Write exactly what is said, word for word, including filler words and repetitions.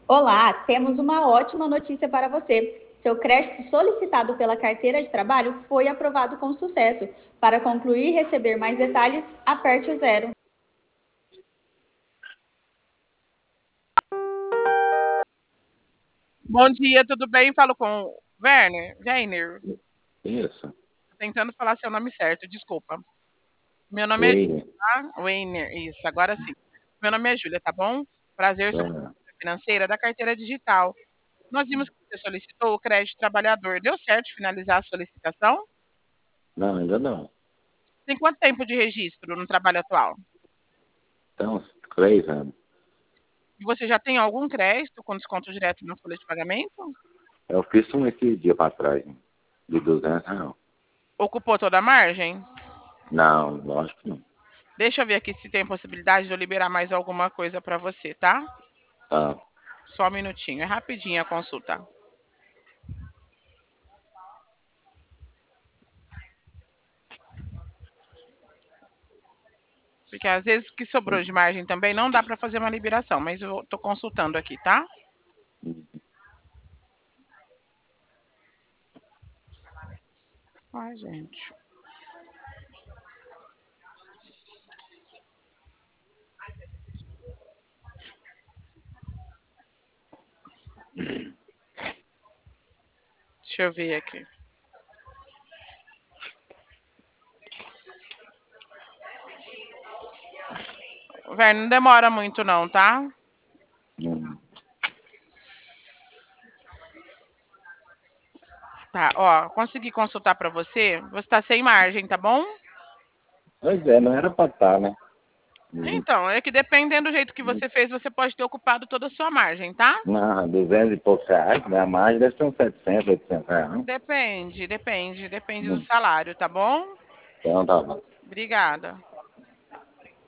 Olá, temos uma ótima notícia para você. Seu crédito solicitado pela carteira de trabalho foi aprovado com sucesso. Para concluir e receber mais detalhes, aperte o zero. Bom dia, tudo bem? Falo com o Werner. Werner, Isso. tô tentando falar seu nome certo, desculpa. Meu nome é Oi. Júlia, tá? Werner, isso, agora sim. Meu nome é Júlia, tá bom? Prazer, sou Tá. consultora financeira da carteira digital. Nós vimos que você solicitou o crédito trabalhador. Deu certo finalizar a solicitação? Não, ainda não. Tem quanto tempo de registro no trabalho atual? Então, uns três anos. E você já tem algum crédito com desconto direto na folha de pagamento? Eu fiz um esse dia para trás, hein, de duzentos reais. Ocupou toda a margem? Não, lógico que não. Deixa eu ver aqui se tem possibilidade de eu liberar mais alguma coisa para você, tá? Tá. Só um minutinho, é rapidinho a consulta. Porque às vezes o que sobrou de margem também não dá para fazer uma liberação, mas eu tô consultando aqui, tá? Ai, gente. Deixa eu ver aqui. Velho, não demora muito não, tá? Hum. Tá, ó, consegui consultar para você. Você tá sem margem, tá bom? Pois é, não era para estar, né? Hum. Então, é que dependendo do jeito que você fez, você pode ter ocupado toda a sua margem, tá? Não, duzentos e poucos reais, né? A margem deve ser uns setecentos, oitocentos reais, não? Depende, depende, depende do Hum. salário, tá bom? Então tá bom. Obrigada.